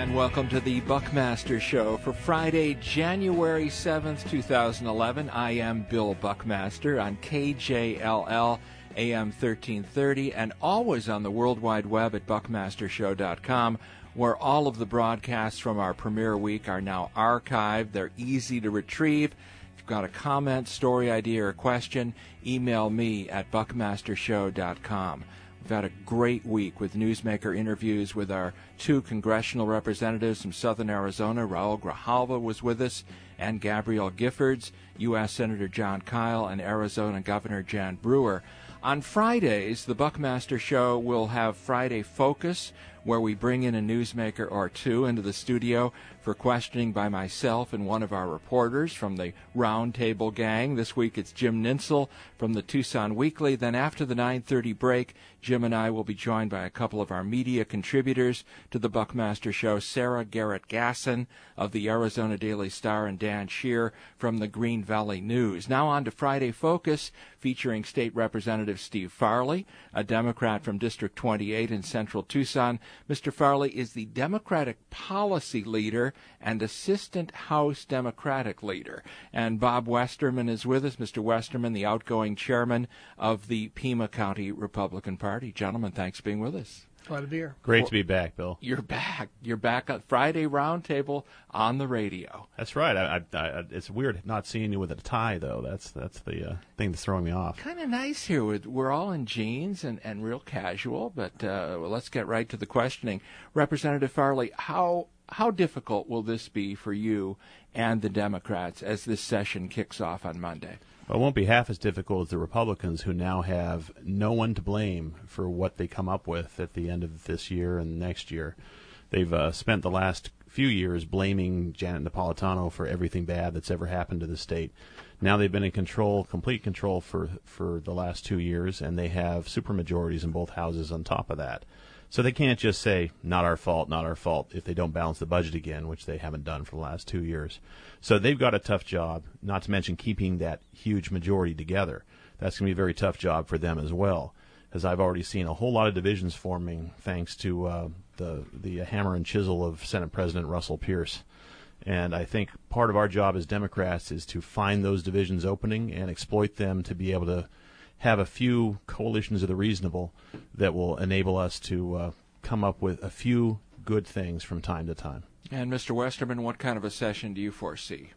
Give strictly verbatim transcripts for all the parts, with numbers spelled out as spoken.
And welcome to the Buckmaster Show for Friday, January seventh, two thousand eleven. I am Bill Buckmaster on K J L L A M thirteen thirty and always on the World Wide Web at buckmaster show dot com, where all of the broadcasts from our premiere week are now archived. They're easy to retrieve. If you've got a comment, story idea, or question, email me at buckmaster show dot com. We've had a great week with newsmaker interviews with our two congressional representatives from Southern Arizona. Raul Grijalva was with us, and Gabrielle Giffords, U S Senator Jon Kyl, and Arizona Governor Jan Brewer. On Fridays, the Buckmaster Show will have Friday Focus, where we bring in a newsmaker or two into the studio for questioning by myself and one of our reporters from the Roundtable Gang. This week it's Jim Ninsel from the Tucson Weekly. Then after the nine thirty break, Jim and I will be joined by a couple of our media contributors to the Buckmaster Show, Sarah Garrett Gasson of the Arizona Daily Star and Dan Shear from the Green Valley News. Now on to Friday Focus, featuring State Representative Steve Farley, a Democrat from District twenty-eight in central Tucson. Mister Farley is the Democratic policy leader and Assistant House Democratic leader. And Bob Westerman is with us. Mister Westerman, the outgoing chairman of the Pima County Republican Party. Gentlemen, thanks for being with us. Glad to be here. Great to be back, Bill. You're back. You're back at Friday Roundtable on the radio. That's right. I, I, I, it's weird not seeing you with a tie, though. That's that's the uh, thing that's throwing me off. Kind of nice here. We're all in jeans and, and real casual, but uh, well, let's get right to the questioning. Representative Farley, how how difficult will this be for you and the Democrats as this session kicks off on Monday? Well, it won't be half as difficult as the Republicans, who now have no one to blame for what they come up with at the end of this year and next year. They've uh, spent the last few years blaming Janet Napolitano for everything bad that's ever happened to the state. Now they've been in control, complete control for, for the last two years, and they have supermajorities in both houses on top of that. So they can't just say, not our fault, not our fault, if they don't balance the budget again, which they haven't done for the last two years. So they've got a tough job, not to mention keeping that huge majority together. That's going to be a very tough job for them as well, as I've already seen a whole lot of divisions forming thanks to uh, the, the hammer and chisel of Senate President Russell Pierce. And I think part of our job as Democrats is to find those divisions opening and exploit them to be able to have a few coalitions of the reasonable that will enable us to uh, come up with a few good things from time to time. And Mister Westerman, what kind of a session do you foresee?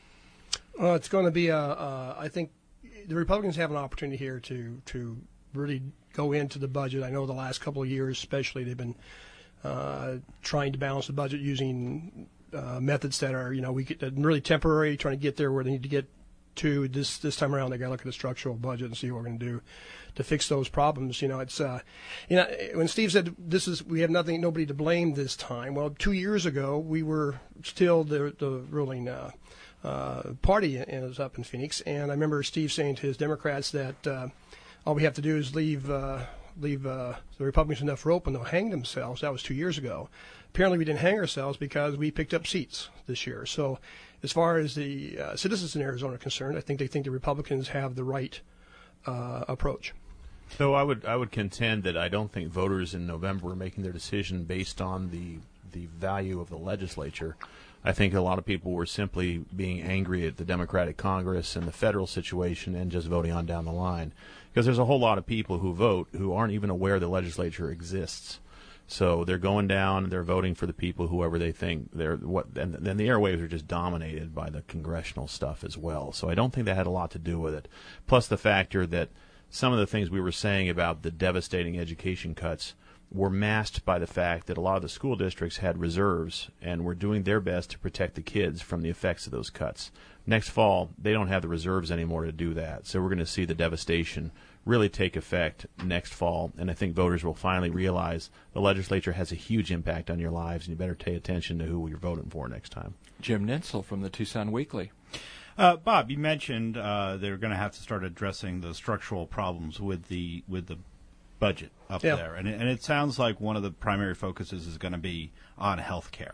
Uh, it's going to be, a, uh, I think the Republicans have an opportunity here to, to really go into the budget. I know the last couple of years especially they've been uh, trying to balance the budget using uh, methods that are, you know, we get, uh, really temporary, trying to get there where they need to get to. This this time around, they got to look at the structural budget and see what we're going to do to fix those problems. You know, it's uh, you know, when Steve said this is we have nothing, nobody to blame this time. Well, two years ago we were still the the ruling uh, uh, party, and it was up in Phoenix. And I remember Steve saying to his Democrats that uh, all we have to do is leave uh, leave uh, the Republicans enough rope and they'll hang themselves. That was two years ago. Apparently, we didn't hang ourselves because we picked up seats this year. So, as far as the uh, citizens in Arizona are concerned, I think they think the Republicans have the right uh, approach. So I would I would contend that I don't think voters in November are making their decision based on the the value of the legislature. I think a lot of people were simply being angry at the Democratic Congress and the federal situation and just voting on down the line. Because there's a whole lot of people who vote who aren't even aware the legislature exists. So they're going down and they're voting for the people, whoever they think they're what. And then the airwaves are just dominated by the congressional stuff as well. So I don't think that had a lot to do with it. Plus the factor that some of the things we were saying about the devastating education cuts were masked by the fact that a lot of the school districts had reserves and were doing their best to protect the kids from the effects of those cuts. Next fall, they don't have the reserves anymore to do that. So we're going to see the devastation really take effect next fall, and I think voters will finally realize the legislature has a huge impact on your lives, and you better pay attention to who you're voting for next time. Jim Ninsel from the Tucson Weekly. Uh, Bob, you mentioned uh, they're going to have to start addressing the structural problems with the with the budget up yeah. there, and it, and it sounds like one of the primary focuses is going to be on health care.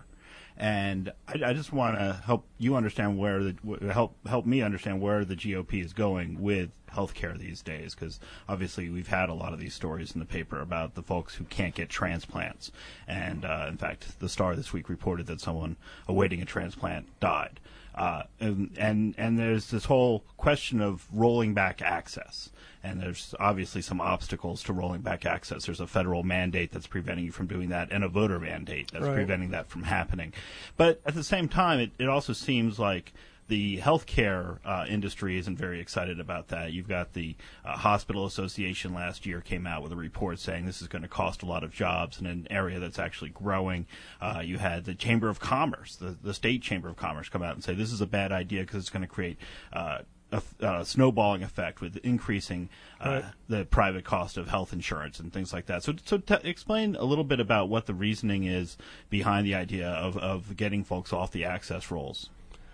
And I, I just want to help you understand where the help help me understand where the G O P is going with healthcare these days, because obviously we've had a lot of these stories in the paper about the folks who can't get transplants. And uh, in fact, the Star this week reported that someone awaiting a transplant died. Uh, and, and and there's this whole question of rolling back access. And there's obviously some obstacles to rolling back access. There's a federal mandate that's preventing you from doing that, and a voter mandate that's right. preventing that from happening. But at the same time, it, it also seems like the healthcare uh, industry isn't very excited about that. You've got the uh, Hospital Association last year came out with a report saying this is going to cost a lot of jobs in an area that's actually growing. Uh, you had the Chamber of Commerce, the, the state Chamber of Commerce, come out and say this is a bad idea because it's going to create uh, a, a snowballing effect with increasing uh, right. the private cost of health insurance and things like that. So, so t- explain a little bit about what the reasoning is behind the idea of, of getting folks off the access rolls.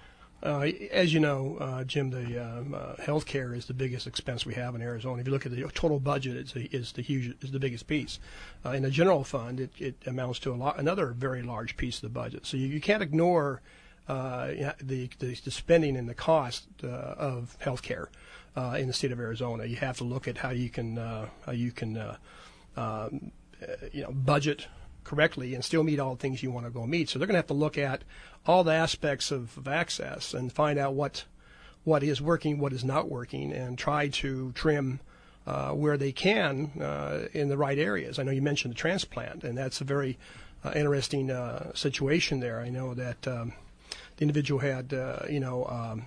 Uh, as you know, uh, Jim, the um, uh, health care is the biggest expense we have in Arizona. If you look at the total budget, it's a, is the huge is the biggest piece. Uh, in the general fund, it, it amounts to a lot, another very large piece of the budget. So you, you can't ignore uh, the, the the spending and the cost uh, of health care uh, in the state of Arizona. You have to look at how you can uh, how you can uh, um, uh, you know budget correctly and still meet all the things you want to go meet. So they're going to have to look at all the aspects of, of access and find out what what is working, what is not working, and try to trim uh, where they can uh, in the right areas. I know you mentioned the transplant, and that's a very uh, interesting uh, situation there. I know that um, the individual had, uh, you know, um,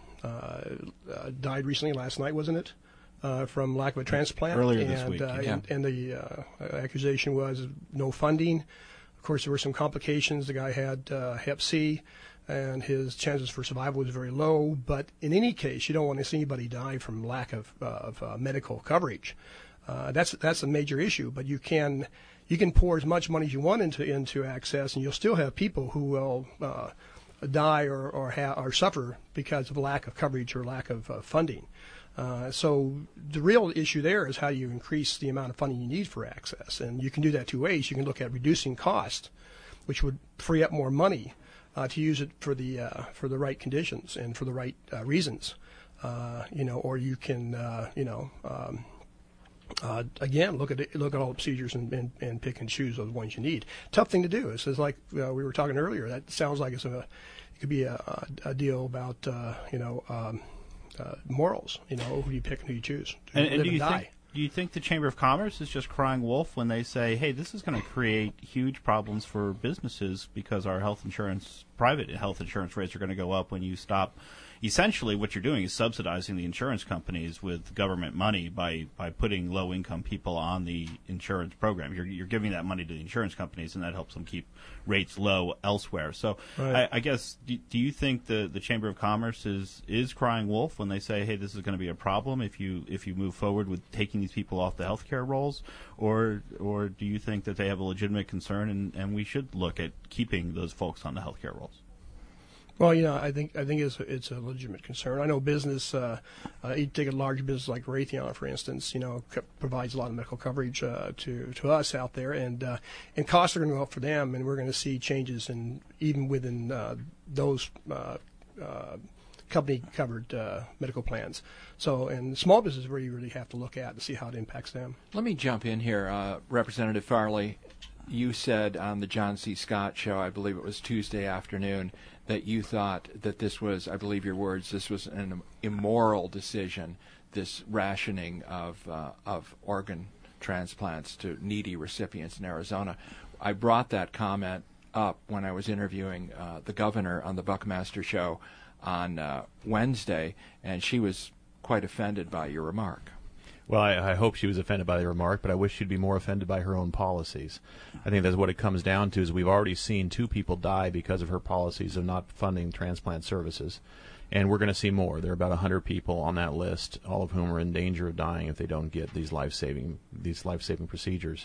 uh, uh, died recently last night, wasn't it? Uh, from lack of a transplant. Earlier and, this week. Uh, yeah. and, and the uh, accusation was no funding. Of course, there were some complications. The guy had uh, hep C, and his chances for survival was very low. But in any case, you don't want to see anybody die from lack of, uh, of uh, medical coverage. Uh, that's that's a major issue. But you can you can pour as much money as you want into into access, and you'll still have people who will uh, die or or, ha- or suffer because of lack of coverage or lack of uh, funding. Uh, so the real issue there is how you increase the amount of funding you need for access. And you can do that two ways. You can look at reducing cost, which would free up more money uh, to use it for the uh, for the right conditions and for the right uh, reasons. Uh, you know, or you can, uh, you know, um, uh, again, look at it, look at all the procedures and, and, and pick and choose those ones you need. Tough thing to do. It's just like uh, we were talking earlier. That sounds like it's a, it could be a, a, a deal about, uh, you know, um, Uh, morals, you know, who you pick and who you choose. And, and do you die. think do you think the Chamber of Commerce is just crying wolf when they say, "Hey, this is going to create huge problems for businesses because our health insurance, private health insurance rates are going to go up when you stop"? Essentially, what you're doing is subsidizing the insurance companies with government money by, by putting low-income people on the insurance program. You're you're giving that money to the insurance companies, and that helps them keep rates low elsewhere. So, right. I, I guess, do, do you think the, the Chamber of Commerce is, is crying wolf when they say, "Hey, this is going to be a problem if you if you move forward with taking these people off the healthcare rolls," or or do you think that they have a legitimate concern and, and we should look at keeping those folks on the healthcare rolls? Well, you know, I think I think it's it's a legitimate concern. I know business. Uh, uh, you take a large business like Raytheon, for instance. You know, co- provides a lot of medical coverage uh, to to us out there, and uh, and costs are going to go up for them, and we're going to see changes in even within uh, those uh, uh, company covered uh, medical plans. So, and small business is where you really have to look at to see how it impacts them. Let me jump in here, uh, Representative Farley. You said on the John C. Scott show, I believe it was Tuesday afternoon, that you thought that this was, I believe your words, this was an immoral decision, this rationing of uh, of organ transplants to needy recipients in Arizona. I brought that comment up when I was interviewing uh, the governor on the Buckmaster show on uh, Wednesday, and she was quite offended by your remark. Well, I, I hope she was offended by the remark, but I wish she'd be more offended by her own policies. I think that's what it comes down to, is we've already seen two people die because of her policies of not funding transplant services, and we're going to see more. There are about one hundred people on that list, all of whom are in danger of dying if they don't get these life-saving these life-saving procedures.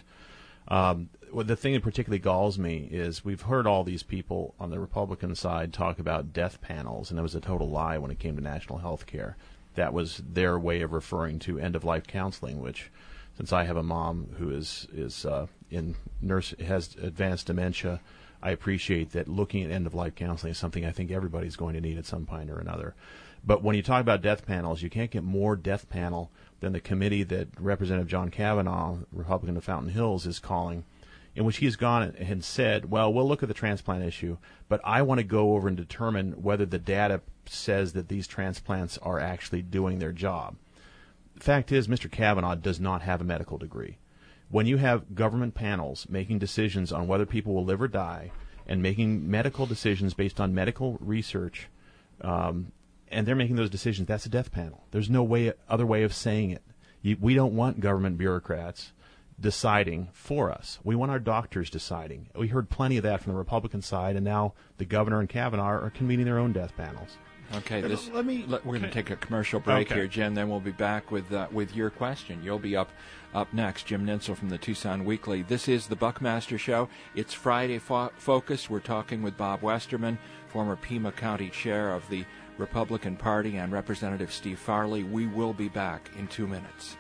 Um, well, the thing that particularly galls me is we've heard all these people on the Republican side talk about death panels, and it was a total lie when it came to national health care. That was their way of referring to end-of-life counseling, which, since I have a mom who is is uh, in nurse has advanced dementia, I appreciate that looking at end-of-life counseling is something I think everybody's going to need at some point or another. But when you talk about death panels, you can't get more death panel than the committee that Representative John Kavanaugh, Republican of Fountain Hills, is calling, in which he's gone and said, well, we'll look at the transplant issue, but I want to go over and determine whether the data says that these transplants are actually doing their job. The fact is, Mister Kavanaugh does not have a medical degree. When you have government panels making decisions on whether people will live or die and making medical decisions based on medical research, um, and they're making those decisions, that's a death panel. There's no way, other way of saying it. You, we don't want government bureaucrats deciding for us. We want our doctors deciding. We heard plenty of that from the Republican side, and now the governor and Kavanaugh are convening their own death panels. Okay, this, let me. let, we're going to take a commercial break okay. here, Jim. Then we'll be back with uh, with your question. You'll be up up next. Jim Nintzel from the Tucson Weekly. This is the Buckmaster Show. It's Friday fo- Focus. We're talking with Bob Westerman, former Pima County Chair of the Republican Party, and Representative Steve Farley. We will be back in two minutes.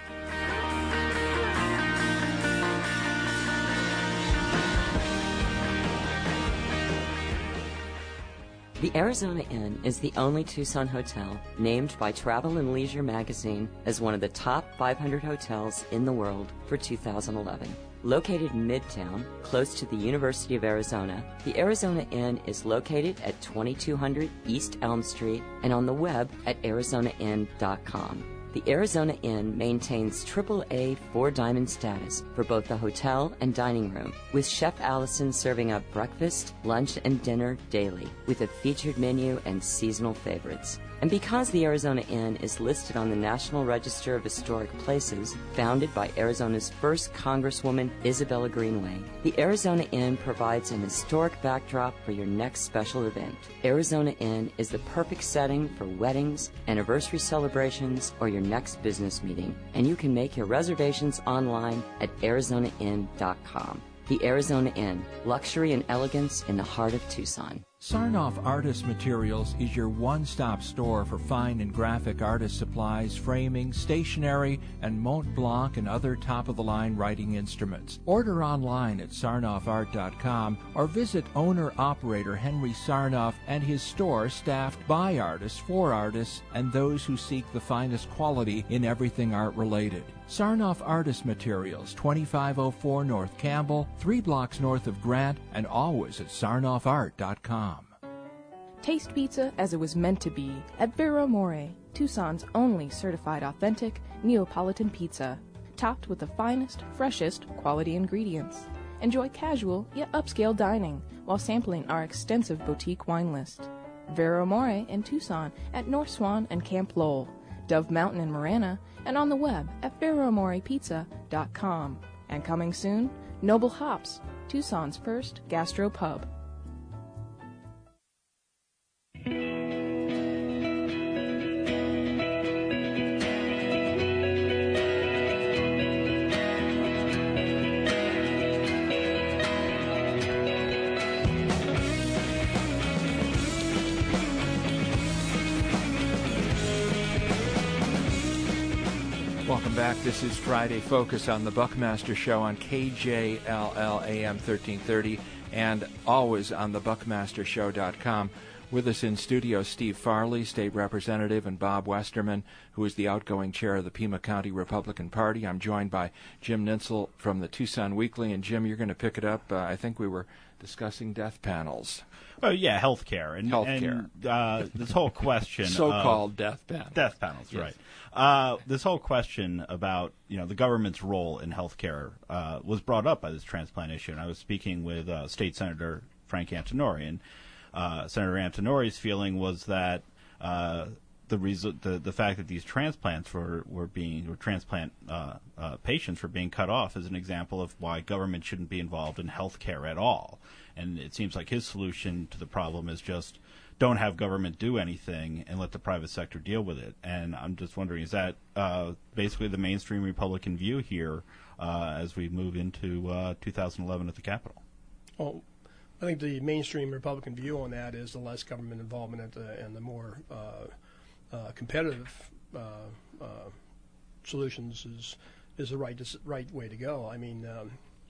The Arizona Inn is the only Tucson hotel named by Travel and Leisure magazine as one of the top five hundred hotels in the world for two thousand eleven. Located in Midtown, close to the University of Arizona, the Arizona Inn is located at twenty-two hundred East Elm Street and on the web at arizona inn dot com. The Arizona Inn maintains triple A four-diamond status for both the hotel and dining room, with Chef Allison serving up breakfast, lunch, and dinner daily, with a featured menu and seasonal favorites. And because the Arizona Inn is listed on the National Register of Historic Places, founded by Arizona's first Congresswoman, Isabella Greenway, the Arizona Inn provides an historic backdrop for your next special event. Arizona Inn is the perfect setting for weddings, anniversary celebrations, or your next business meeting, and you can make your reservations online at arizona inn dot com. The Arizona Inn, luxury and elegance in the heart of Tucson. Sarnoff Artist Materials is your one-stop store for fine and graphic artist supplies, framing, stationery, and Mont Blanc and other top-of-the-line writing instruments. Order online at sarnoff art dot com or visit owner-operator Henry Sarnoff and his store staffed by artists, for artists, and those who seek the finest quality in everything art-related. Sarnoff Artist Materials, twenty-five oh four North Campbell, three blocks north of Grant, and always at sarnoff art dot com. Taste pizza as it was meant to be at Vero More, Tucson's only certified authentic Neapolitan pizza, topped with the finest, freshest quality ingredients. Enjoy casual yet upscale dining while sampling our extensive boutique wine list. Vero More in Tucson at North Swan and Camp Lowell, Dove Mountain in Marana, and on the web at vero more pizza dot com. And coming soon, Noble Hops, Tucson's first gastro pub. Welcome back. This is Friday Focus on the Buckmaster Show on K J L L A M thirteen thirty and always on the buckmaster show dot com. With us in studio, Steve Farley, State Representative, and Bob Westerman, who is the outgoing chair of the Pima County Republican Party. I'm joined by Jim Nintzel from the Tucson Weekly. And, Jim, you're going to pick it up. Uh, I think we were discussing death panels. Oh, yeah, healthcare. And, Healthcare. And uh, this whole question So-called of death panels. Death panels, Yes. right. Uh, this whole question about, you know, the government's role in healthcare uh, was brought up by this transplant issue. And I was speaking with uh, State Senator Frank Antinori, and uh, Senator Antinori's feeling was that uh, the, reason, the the fact that these transplants were, were being, or transplant uh, uh, patients were being cut off is an example of why government shouldn't be involved in healthcare at all. And it seems like his solution to the problem is just don't have government do anything and let the private sector deal with it. And I'm just wondering, is that uh, basically the mainstream Republican view here uh, as we move into uh, two thousand eleven at the Capitol? Well, I think the mainstream Republican view on that is the less government involvement and the, and the more uh, uh, competitive uh, uh, solutions is is the right right way to go. I mean, um,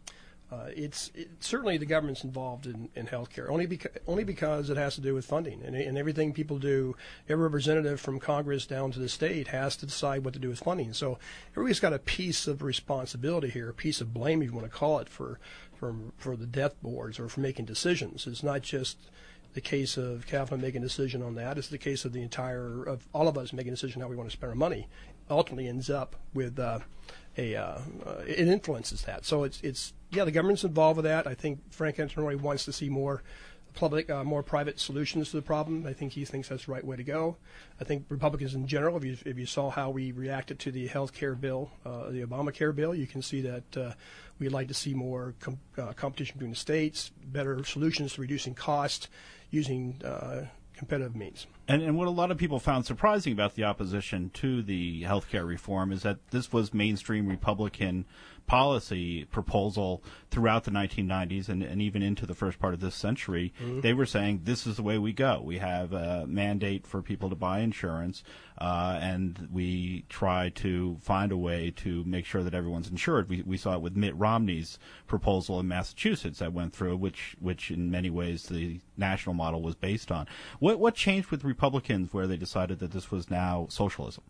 Uh, it's it, certainly the government's involved in, in healthcare only because only because it has to do with funding, and, and everything people do, every representative from Congress down to the state has to decide what to do with funding. So everybody's got a piece of responsibility here, a piece of blame, if you want to call it, for for for the death boards or for making decisions. It's not just the case of Kaplan making a decision on that. It's the case of the entire of all of us making a decision how we want to spend our money. Ultimately ends up with uh, a uh, uh, it influences that. So it's it's yeah, the government's involved with that. I think Frank Antonori wants to see more public, uh, more private solutions to the problem. I think he thinks that's the right way to go. I think Republicans in general, if you if you saw how we reacted to the health care bill, uh, the Obamacare bill, you can see that uh, we'd like to see more com- uh, competition between the states, better solutions to reducing cost using uh, competitive means. And, and what a lot of people found surprising about the opposition to the healthcare reform is that this was mainstream Republican policy proposal throughout the nineteen nineties and, and even into the first part of this century. Mm-hmm. They were saying this is the way we go. We have a mandate for people to buy insurance, uh, and we try to find a way to make sure that everyone's insured. We, we saw it with Mitt Romney's proposal in Massachusetts that went through, which which in many ways the national model was based on. What what changed with Republicans where they decided that this was now socialism?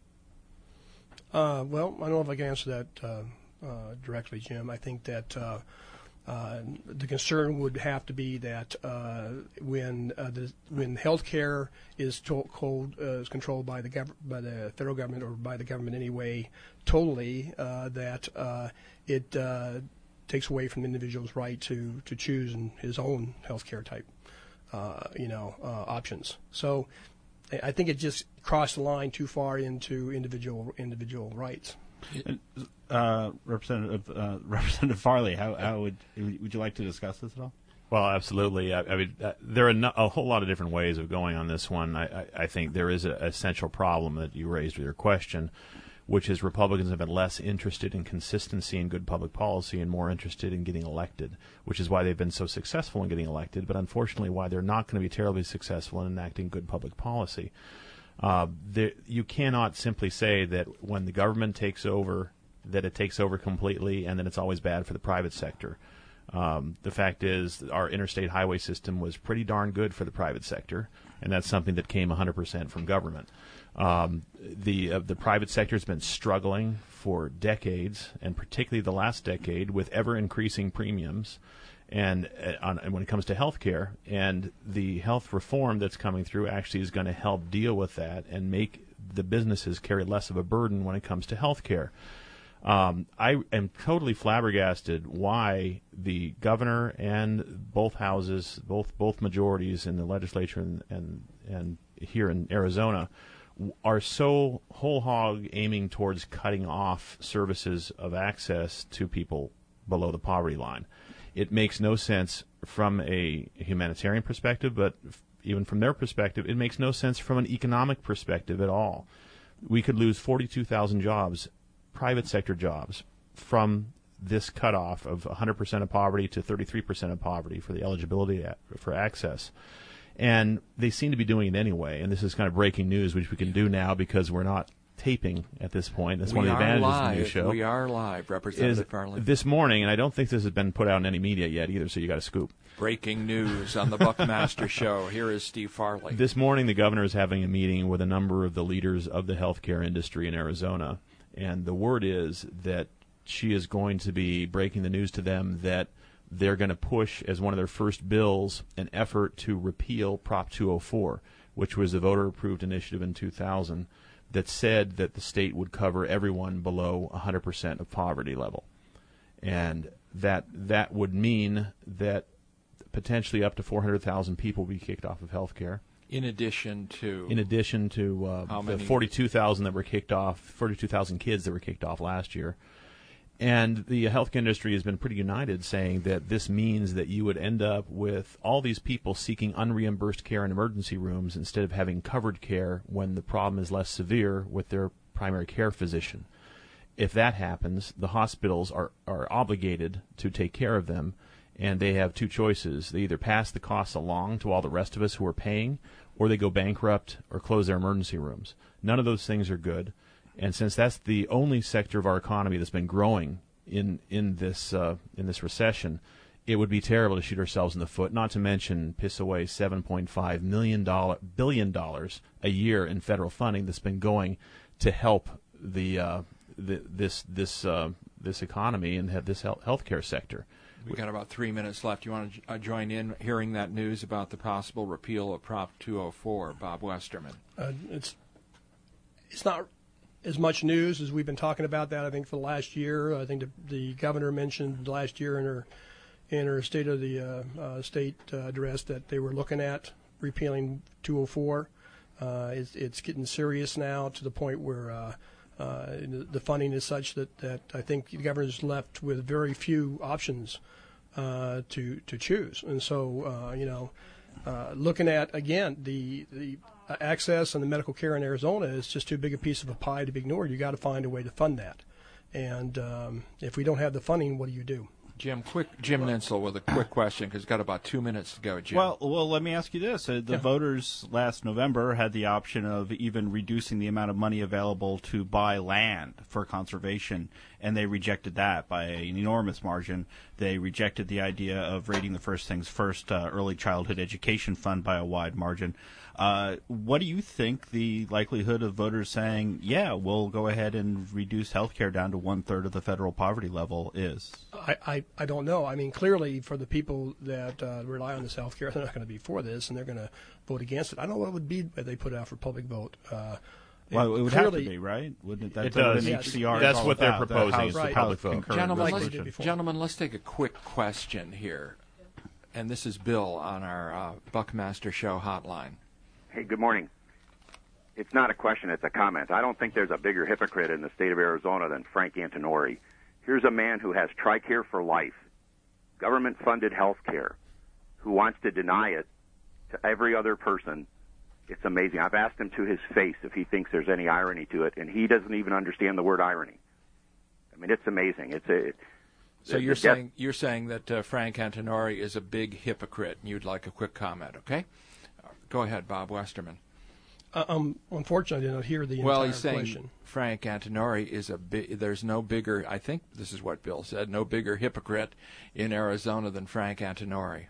Uh, well, I don't know if I can answer that uh, uh, directly, Jim. I think that uh, uh, the concern would have to be that uh, when uh, the, when healthcare is to- cold, uh, is controlled by the gov- by the federal government or by the government anyway, totally, uh, that uh, it uh, takes away from the individual's right to to choose his own healthcare type, uh, you know, uh, options. So I think it just crossed the line too far into individual individual rights. Uh, Representative uh, Representative Farley, how, how would would you like to discuss this at all? Well, absolutely. I, I mean, uh, there are no, a whole lot of different ways of going on this one. I, I, I think there is an essential problem that you raised with your question, which is Republicans have been less interested in consistency and good public policy and more interested in getting elected, which is why they've been so successful in getting elected, but unfortunately why they're not going to be terribly successful in enacting good public policy. Uh, there, you cannot simply say that when the government takes over, that it takes over completely and then it's always bad for the private sector. Um, the fact is that our interstate highway system was pretty darn good for the private sector, and that's something that came one hundred percent from government. Um, the uh, the private sector has been struggling for decades, and particularly the last decade, with ever-increasing premiums. And, uh, on, and when it comes to health care, and the health reform that's coming through actually is going to help deal with that and make the businesses carry less of a burden when it comes to health care. Um, I am totally flabbergasted why the governor and both houses, both both majorities in the legislature and and, and here in Arizona, are so whole hog aiming towards cutting off services of access to people below the poverty line. It makes no sense from a humanitarian perspective, but even from their perspective, it makes no sense from an economic perspective at all. We could lose forty-two thousand jobs, private sector jobs, from this cutoff of one hundred percent of poverty to thirty-three percent of poverty for the eligibility for access. And they seem to be doing it anyway, and this is kind of breaking news, which we can do now because we're not taping at this point. That's we one of the advantages live. of the new show. We are live, Representative Farley. This morning, and I don't think this has been put out in any media yet either, so you got a scoop. Breaking news on the Buckmaster Show. Here is Steve Farley. This morning, the governor is having a meeting with a number of the leaders of the healthcare industry in Arizona, and the word is that she is going to be breaking the news to them that they're going to push as one of their first bills an effort to repeal Prop two oh four, which was a voter-approved initiative in two thousand that said that the state would cover everyone below one hundred percent of poverty level. And that that would mean that potentially up to four hundred thousand people will be kicked off of health care. In addition to? In addition to uh, the forty-two thousand that were kicked off, forty-two thousand kids that were kicked off last year. And the health industry has been pretty united, saying that this means that you would end up with all these people seeking unreimbursed care in emergency rooms instead of having covered care when the problem is less severe with their primary care physician. If that happens, the hospitals are, are obligated to take care of them, and they have two choices. They either pass the costs along to all the rest of us who are paying, or they go bankrupt or close their emergency rooms. None of those things are good. And since that's the only sector of our economy that's been growing in in this uh, in this recession, it would be terrible to shoot ourselves in the foot. Not to mention piss away seven point five million dollar billion dollars a year in federal funding that's been going to help the, uh, the this this uh, this economy and this health healthcare sector. We've got about three minutes left. You want to uh, join in hearing that news about the possible repeal of Prop two oh four, Bob Westerman? Uh, it's it's not as much news as we've been talking about that, I think, for the last year. I think the, the governor mentioned last year in her in her State of the uh, uh, State uh, address that they were looking at repealing two oh four. Uh, it's, it's getting serious now to the point where uh, uh, the funding is such that, that I think the governor's left with very few options uh, to to choose. And so, uh, you know, uh, looking at, again, the, the access and the medical care in Arizona is just too big a piece of a pie to be ignored. You got to find a way to fund that. And um, if we don't have the funding, what do you do? Jim, quick, Jim Nensel with a quick question because we've got about two minutes to go, Jim. Well, well, let me ask you this. Uh, the Yeah. voters last November had the option of even reducing the amount of money available to buy land for conservation, and they rejected that by an enormous margin. They rejected the idea of rating the First Things First uh, early childhood education fund by a wide margin. Uh, what do you think the likelihood of voters saying, yeah, we'll go ahead and reduce health care down to one-third of the federal poverty level is? I, I, I don't know. I mean, clearly for the people that uh, rely on this health care, they're not going to be for this, and they're going to vote against it. I don't know what it would be if they put it out for public vote. Uh, Well, it would clearly, have to be, right? Wouldn't it? That's It does. what an Yes. H C R is That's all what they're about, the proposing House- is the Right. public House vote. concurrent Gentlemen, like let's, we did resolution. before. gentlemen, let's take a quick question here. And this is Bill on our uh, Buckmaster Show hotline. Hey, good morning. It's not a question, it's a comment. I don't think there's a bigger hypocrite in the state of Arizona than Frank Antinori. Here's a man who has TRICARE for life, government-funded health care, who wants to deny it to every other person. It's amazing. I've asked him to his face if he thinks there's any irony to it, and he doesn't even understand the word irony. I mean, it's amazing. It's a. So the- you're the death- saying you're saying that uh, Frank Antinori is a big hypocrite, and you'd like a quick comment, okay? Uh, Go ahead, Bob Westerman. Uh, um, unfortunately, I did not hear the Well, entire he's saying question. Frank Antinori is a bi- there's no bigger, I think this is what Bill said, no bigger hypocrite in Arizona than Frank Antinori.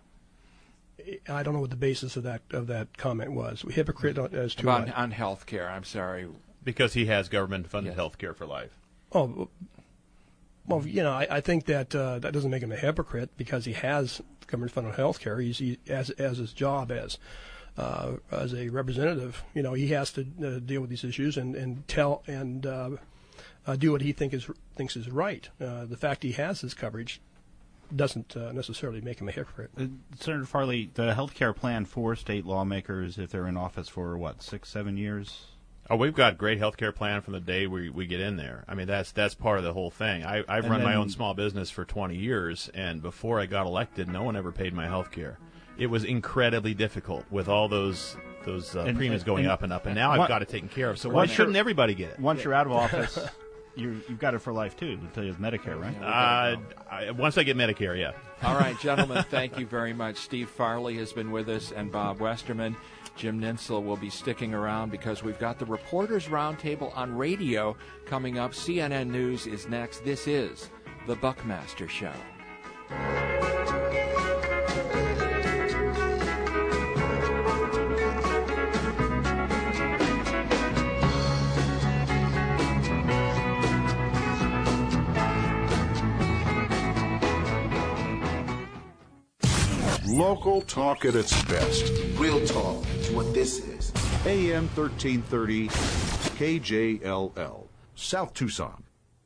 I don't know what the basis of that of that comment was. Hypocrite as to On, what? on health care, I'm sorry. Because he has government-funded Yes. health care for life. Oh, well, you know, I, I think that uh, that doesn't make him a hypocrite because he has government-funded health care. He's he, as as his job as uh, as a representative. You know, he has to uh, deal with these issues and, and tell and uh, uh, do what he think is thinks is right. Uh, the fact he has this coverage doesn't uh, necessarily make him a hypocrite. Uh, Senator Farley, the health care plan for state lawmakers, if they're in office for, what, six, seven years? Oh, we've got great health care plan from the day we, we get in there. I mean, that's that's part of the whole thing. I, I've And run my then- own small business for twenty years, and before I got elected, no one ever paid my health care. It was incredibly difficult with all those those uh, And- premiums and- going and up and up, and now what- I've got it taken care of. So why once shouldn't you're- everybody get it? Once you're out of office, you you've got it for life, too, until you have Medicare, right? Uh, I, once I get Medicare, yeah. All right, gentlemen, thank you very much. Steve Farley has been with us, and Bob Westerman. Jim Nensel will be sticking around because we've got the Reporters Roundtable on radio coming up. C N N News is next. This is The Buckmaster Show. Local talk at its best. Real talk is what this is. A M thirteen thirty K J L L, South Tucson.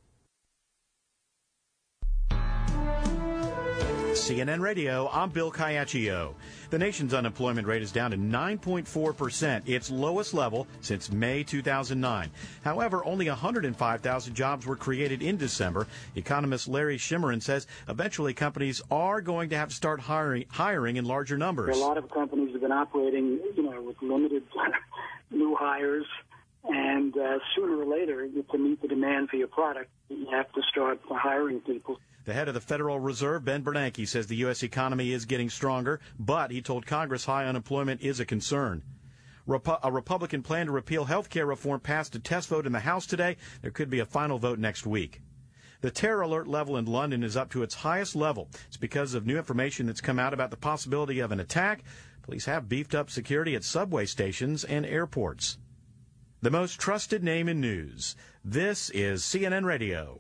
C N N Radio, I'm Bill Caiaccio. The nation's unemployment rate is down to nine point four percent, its lowest level since May two thousand nine. However, only one hundred five thousand jobs were created in December. Economist Larry Schimmerin says eventually companies are going to have to start hiring, hiring in larger numbers. A lot of companies have been operating, you know, with limited new hires, and uh, sooner or later, to meet the demand for your product, you have to start hiring people. The head of the Federal Reserve, Ben Bernanke, says the U S economy is getting stronger, but he told Congress high unemployment is a concern. Repu- a Republican plan to repeal health care reform passed a test vote in the House today. There could be a final vote next week. The terror alert level in London is up to its highest level. It's because of new information that's come out about the possibility of an attack. Police have beefed up security at subway stations and airports. The most trusted name in news. This is C N N Radio.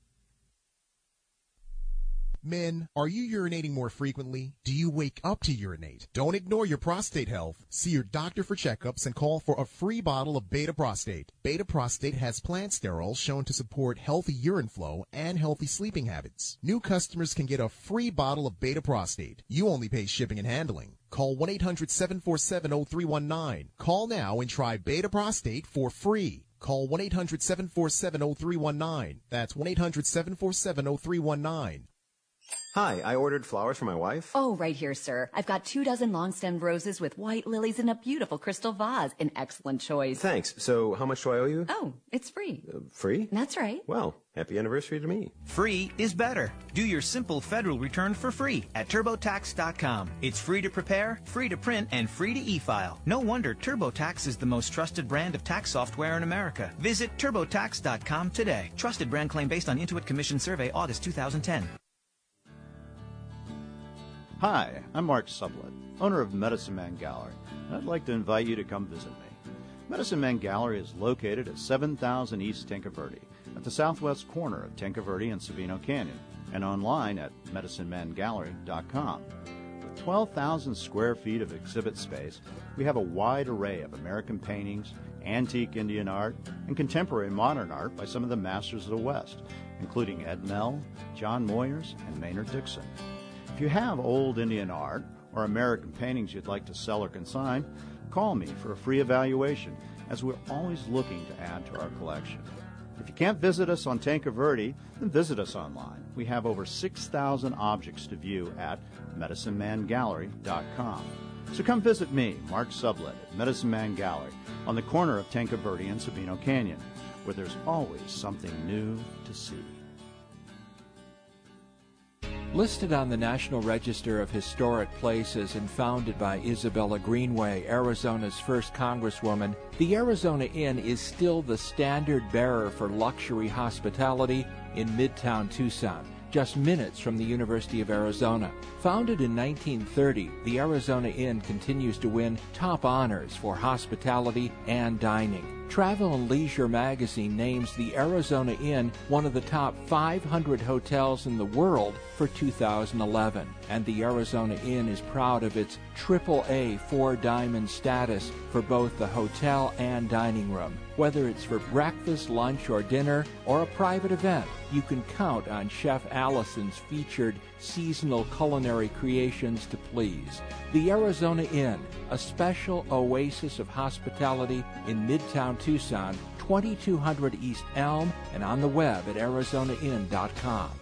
Men, are you urinating more frequently? Do you wake up to urinate? Don't ignore your prostate health. See your doctor for checkups and call for a free bottle of Beta Prostate. Beta Prostate has plant sterols shown to support healthy urine flow and healthy sleeping habits. New customers can get a free bottle of Beta Prostate. You only pay shipping and handling. Call one eight hundred seven four seven oh three one nine. Call now and try Beta Prostate for free. Call one eight hundred seven four seven oh three one nine. That's one eight hundred seven four seven oh three one nine. Hi, I ordered flowers for my wife. Oh, right here, sir. I've got two dozen long-stemmed roses with white lilies in a beautiful crystal vase. An excellent choice. Thanks. So how much do I owe you? Oh, it's free. Uh, free? That's right. Well, happy anniversary to me. Free is better. Do your simple federal return for free at TurboTax dot com. It's free to prepare, free to print, and free to e-file. No wonder TurboTax is the most trusted brand of tax software in America. Visit TurboTax dot com today. Trusted brand claim based on Intuit Commission Survey, August two thousand ten. Hi, I'm Mark Sublett, owner of Medicine Man Gallery, and I'd like to invite you to come visit me. Medicine Man Gallery is located at seven thousand East Tinca Verde, at the southwest corner of Tinca Verde and Sabino Canyon, and online at medicine man gallery dot com. With twelve thousand square feet of exhibit space, we have a wide array of American paintings, antique Indian art, and contemporary modern art by some of the masters of the West, including Ed Mell, John Moyers, and Maynard Dixon. If you have old Indian art or American paintings you'd like to sell or consign, call me for a free evaluation, as we're always looking to add to our collection. If you can't visit us on Tinca Verde, then visit us online. We have over six thousand objects to view at medicine man gallery dot com. So come visit me, Mark Sublett, at Medicine Man Gallery on the corner of Tinca Verde and Sabino Canyon, where there's always something new to see. Listed on the National Register of Historic Places and founded by Isabella Greenway, Arizona's first congresswoman, the Arizona Inn is still the standard bearer for luxury hospitality in Midtown Tucson, just minutes from the University of Arizona. Founded in nineteen thirty, the Arizona Inn continues to win top honors for hospitality and dining. Travel and Leisure magazine names the Arizona Inn one of the top five hundred hotels in the world for two thousand eleven, and the Arizona Inn is proud of its triple A four-diamond status for both the hotel and dining room. Whether it's for breakfast, lunch, or dinner, or a private event, you can count on Chef Allison's featured seasonal culinary creations to please. The Arizona Inn, a special oasis of hospitality in Midtown Tucson, twenty-two hundred East Elm, and on the web at arizona inn dot com.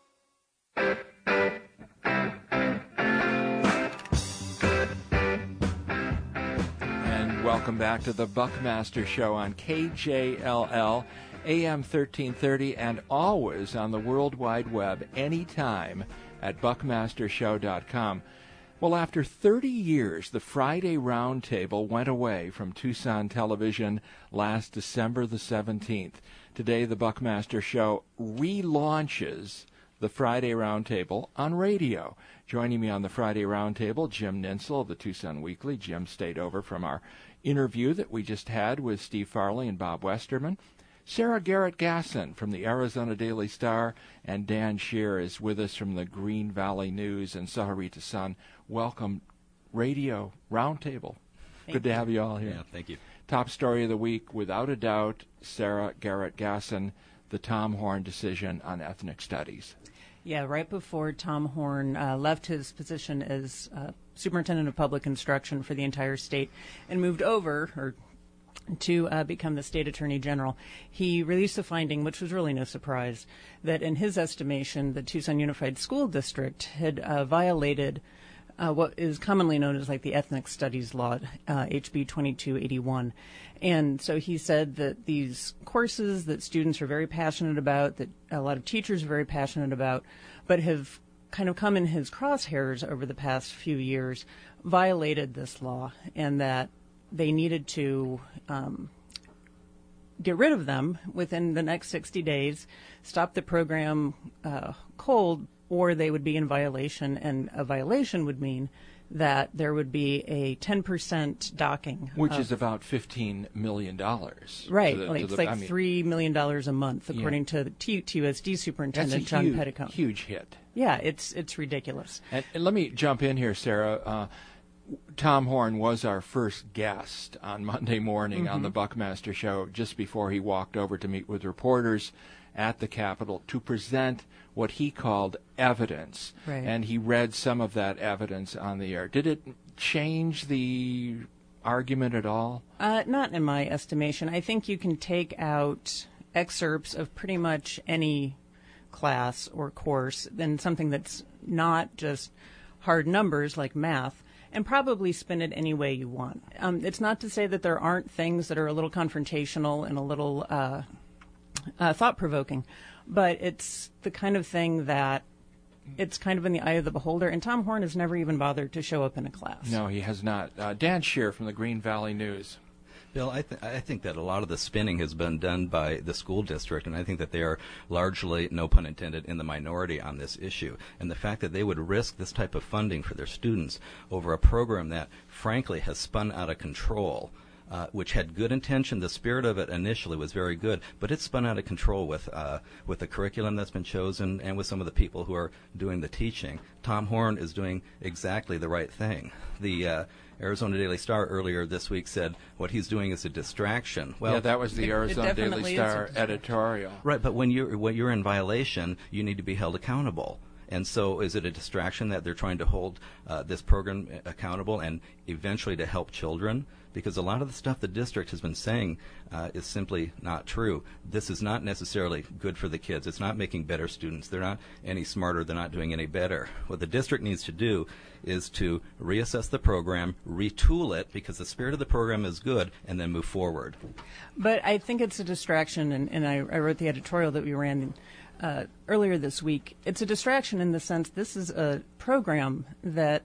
And welcome back to the Buckmaster Show on K J L L, A M thirteen thirty, and always on the World Wide Web anytime at buckmaster show dot com. Well, after thirty years, the Friday Roundtable went away from Tucson television last December the seventeenth. Today, the Buckmaster Show relaunches the Friday Roundtable on radio. Joining me on the Friday Roundtable, Jim Ninsel of the Tucson Weekly. Jim stayed over from our interview that we just had with Steve Farley and Bob Westerman. Sarah Garrett Gasson from the Arizona Daily Star, and Dan Shear is with us from the Green Valley News and Sahuarita Sun. Welcome, Radio Roundtable. Thank Good to you. have you all here. Yeah, thank you. Top story of the week, without a doubt, Sarah Garrett Gasson, the Tom Horn decision on ethnic studies. Yeah, right before Tom Horn uh, left his position as uh, Superintendent of Public Instruction for the entire state and moved over, or to uh, become the state attorney general, he released a finding, which was really no surprise, that in his estimation, the Tucson Unified School District had uh, violated uh, what is commonly known as like the Ethnic Studies Law, uh, H B twenty-two eighty-one. And so he said that these courses that students are very passionate about, that a lot of teachers are very passionate about, but have kind of come in his crosshairs over the past few years, violated this law, and that they needed to um, get rid of them within the next sixty days, stop the program uh, cold, or they would be in violation, and a violation would mean that there would be a ten percent docking. Which of, is about fifteen million dollars. Right. The, like, it's the, like I mean, three million dollars a month, according yeah. to the T- TUSD Superintendent That's a John huge, Petticone. huge hit. Yeah, it's it's ridiculous. And, and let me jump in here, Sarah. Uh, Tom Horn was our first guest on Monday morning Mm-hmm. on the Buckmaster Show just before he walked over to meet with reporters at the Capitol to present what he called evidence. Right. And he read some of that evidence on the air. Did it change the argument at all? Uh, not in my estimation. I think you can take out excerpts of pretty much any class or course, then something that's not just hard numbers like math, and probably spin it any way you want. Um, it's not to say that there aren't things that are a little confrontational and a little uh, uh, thought-provoking, but it's the kind of thing that it's kind of in the eye of the beholder, and Tom Horn has never even bothered to show up in a class. No, he has not. Uh, Dan Shear from the Green Valley News. Bill, I, th- I think that a lot of the spinning has been done by the school district, and I think that they are largely, no pun intended, in the minority on this issue. And the fact that they would risk this type of funding for their students over a program that, frankly, has spun out of control, uh, which had good intention. The spirit of it initially was very good, but it's spun out of control with uh, with the curriculum that's been chosen and with some of the people who are doing the teaching. Tom Horn is doing exactly the right thing. The uh, Arizona Daily Star earlier this week said what he's doing is a distraction. Well, yeah, that was the it, Arizona it Daily Star editorial. Right, but when you're when you're in violation, you need to be held accountable. And so, is it a distraction that they're trying to hold uh, this program accountable and eventually to help children? Because a lot of the stuff the district has been saying uh, is simply not true. This is not necessarily good for the kids. It's not making better students. They're not any smarter. They're not doing any better. What the district needs to do is to reassess the program, retool it, because the spirit of the program is good, and then move forward. But I think it's a distraction, and, and I, I wrote the editorial that we ran uh, earlier this week. It's a distraction in the sense this is a program that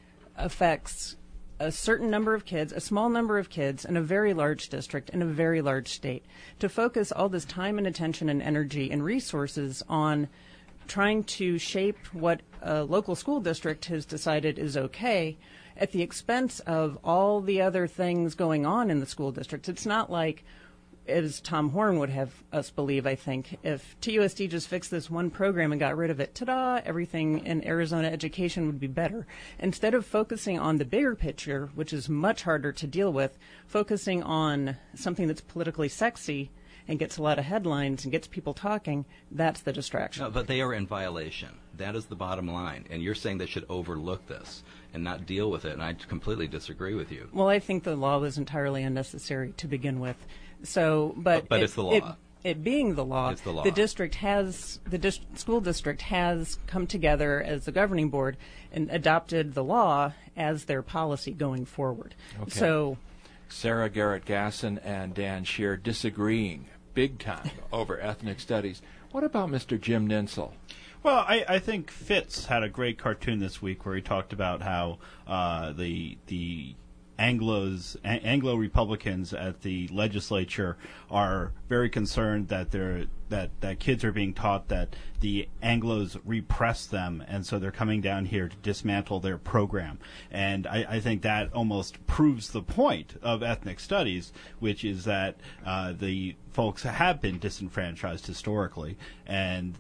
affects a certain number of kids, a small number of kids, in a very large district, in a very large state. To focus all this time and attention and energy and resources on trying to shape what a local school district has decided is okay at the expense of all the other things going on in the school districts. It's not like, as Tom Horn would have us believe, I think, if T U S D just fixed this one program and got rid of it, ta-da, everything in Arizona education would be better. Instead of focusing on the bigger picture, which is much harder to deal with, focusing on something that's politically sexy and gets a lot of headlines and gets people talking, that's the distraction. No, but they are in violation. That is the bottom line. And you're saying they should overlook this and not deal with it, and I completely disagree with you. Well, I think the law was entirely unnecessary to begin with. So, but, but, but it, it's the law. It, it being the law, it's the law. The district has the dis- school district has come together as the governing board and adopted the law as their policy going forward. Okay. So, Sarah Garrett Gasson and Dan Shear disagreeing big time over ethnic studies. What about Mister Jim Ninsel? Well, I, I think Fitz had a great cartoon this week where he talked about how uh, the the Anglos, a- Anglo Republicans at the legislature are very concerned that they're that, that kids are being taught that the Anglos repress them, and so they're coming down here to dismantle their program. And I, I think that almost proves the point of ethnic studies, which is that uh, the folks have been disenfranchised historically, and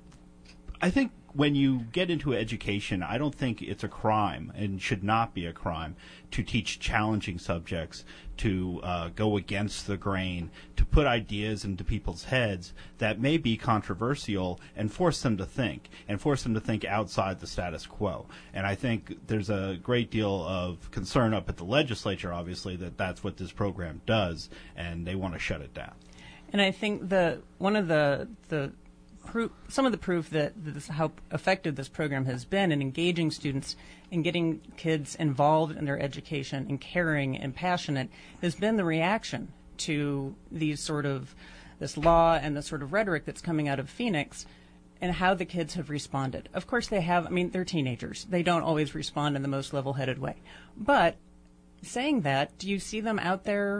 I think when you get into education, I don't think it's a crime and should not be a crime to teach challenging subjects, to uh, go against the grain, to put ideas into people's heads that may be controversial and force them to think, and force them to think outside the status quo. And I think there's a great deal of concern up at the legislature, obviously, that that's what this program does, and they want to shut it down. and I think the one of the the Proof, some of the proof that this, how effective this program has been in engaging students and getting kids involved in their education and caring and passionate has been the reaction to these sort of this law and the sort of rhetoric that's coming out of Phoenix and how the kids have responded. Of course they have, I mean, they're teenagers. They don't always respond in the most level-headed way. But saying that, do you see them out there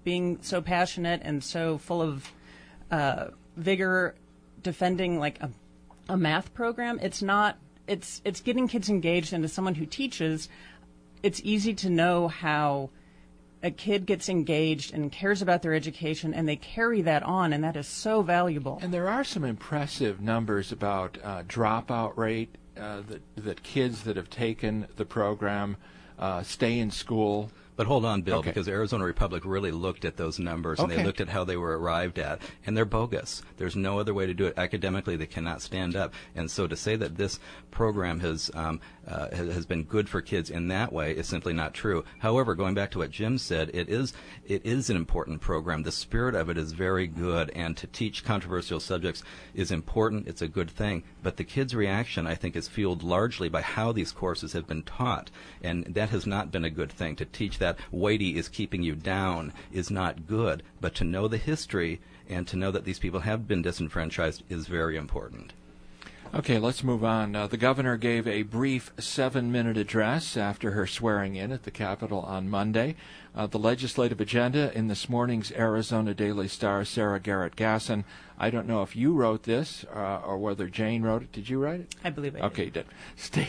being so passionate and so full of uh, vigor, defending like a, a math program. It's not. It's it's getting kids engaged, and as someone who teaches, it's easy to know how a kid gets engaged and cares about their education, and they carry that on, and that is so valuable. And there are some impressive numbers about uh, dropout rate, uh, that, that kids that have taken the program uh, stay in school. But hold on, Bill, Okay. because Arizona Republic really looked at those numbers, and Okay. they looked at how they were arrived at, and they're bogus. There's no other way to do it. Academically, they cannot stand up. And so to say that this program has um, uh, has, has been good for kids in that way is simply not true. However, going back to what Jim said, it is it is an important program. The spirit of it is very good, and to teach controversial subjects is important. It's a good thing. But the kids' reaction, I think, is fueled largely by how these courses have been taught, and that has not been a good thing. To teach that weighty is keeping you down is not good, but to know the history and to know that these people have been disenfranchised is very important. Okay, let's move on. Uh, the governor gave a brief seven-minute address after her swearing in at the Capitol on Monday. Uh, the legislative agenda in this morning's Arizona Daily Star, Sarah Garrett Gasson. I don't know if you wrote this uh, or whether Jane wrote it. Did you write it? I believe I Okay, you did. State,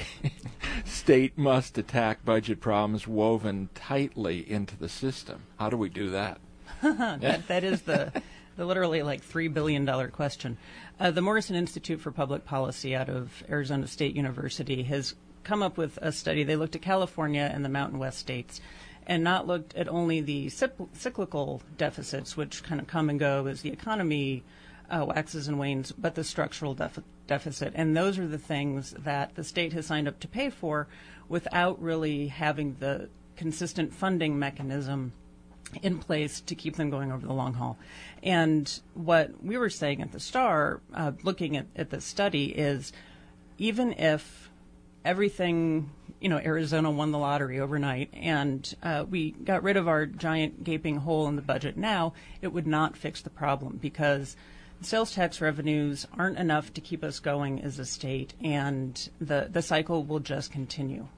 state must attack budget problems woven tightly into the system. How do we do that? that, that is the, the literally like three billion dollars question. Uh, the Morrison Institute for Public Policy out of Arizona State University has come up with a study. They looked at California and the Mountain West states and not looked at only the cycl- cyclical deficits, which kind of come and go as the economy uh, waxes and wanes, but the structural def- deficit. And those are the things that the state has signed up to pay for without really having the consistent funding mechanism in place to keep them going over the long haul. And what we were saying at the Star, uh, looking at, at the study, is even if everything, you know, Arizona won the lottery overnight and uh, we got rid of our giant gaping hole in the budget now, it would not fix the problem because sales tax revenues aren't enough to keep us going as a state, and the, the cycle will just continue.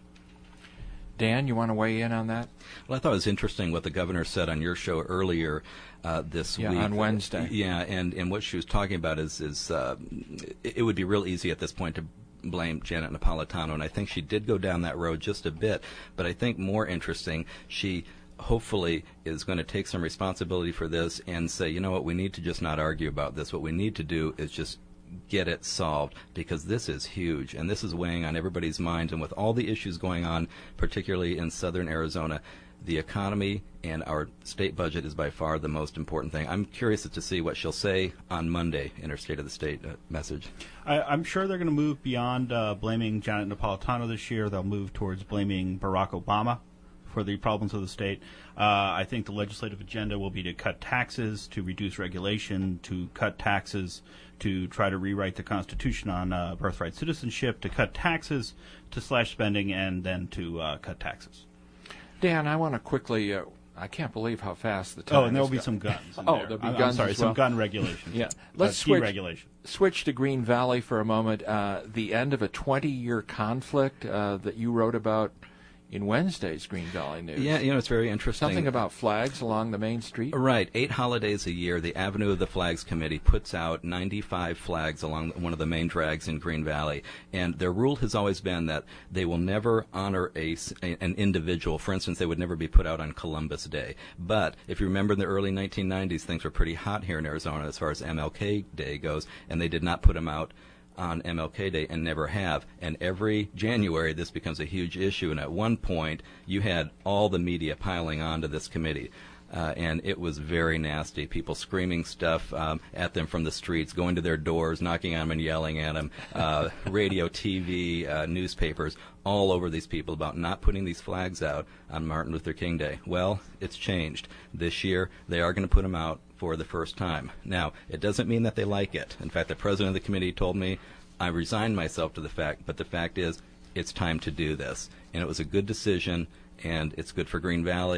Dan, you want to weigh in on that? Well, I thought it was interesting what the governor said on your show earlier uh, this Yeah, week. on Wednesday. Yeah, and, and what she was talking about is, is uh, it, it would be real easy at this point to blame Janet Napolitano, and I think she did go down that road just a bit. But I think more interesting, she hopefully is going to take some responsibility for this and say, you know what, we need to just not argue about this. What we need to do is just get it solved, because this is huge and this is weighing on everybody's minds. And with all the issues going on, particularly in southern Arizona, the economy and our state budget is by far the most important thing. I'm curious to see what she'll say on Monday in her State of the State uh, message. I, I'm sure they're going to move beyond uh, blaming Janet Napolitano this year. They'll move towards blaming Barack Obama for the problems of the state. Uh, I think the legislative agenda will be to cut taxes, to reduce regulation, to cut taxes, to try to rewrite the Constitution on uh, birthright citizenship, to cut taxes, to slash spending, and then to uh, cut taxes. Dan, I want to quickly, uh, I can't believe how fast the time Oh, and there will has be gone. some guns. in Oh, there. there'll be I'm, guns I'm sorry, as some well. gun regulation. Yeah. Uh, Let's key switch, regulation. switch to Green Valley for a moment. Uh, the end of a twenty-year conflict uh, that you wrote about in Wednesday's Green Valley News. Yeah, you know, it's very interesting. Something about flags along the main street? Right. Eight holidays a year, the Avenue of the Flags Committee puts out ninety-five flags along one of the main drags in Green Valley. And their rule has always been that they will never honor a, an individual. For instance, they would never be put out on Columbus Day. But if you remember in the early nineteen nineties, things were pretty hot here in Arizona as far as M L K Day goes, and they did not put them out on M L K Day and never have. And every January this becomes a huge issue, and at one point you had all the media piling onto this committee. Uh, and it was very nasty. People screaming stuff um, at them from the streets, going to their doors, knocking on them and yelling at them. Uh, radio, T V, uh, newspapers, all over these people about not putting these flags out on Martin Luther King Day. Well, it's changed. This year they are going to put them out for the first time. Now, it doesn't mean that they like it. In fact, the president of the committee told me I resigned myself to the fact, but the fact is it's time to do this. And it was a good decision, and it's good for Green Valley,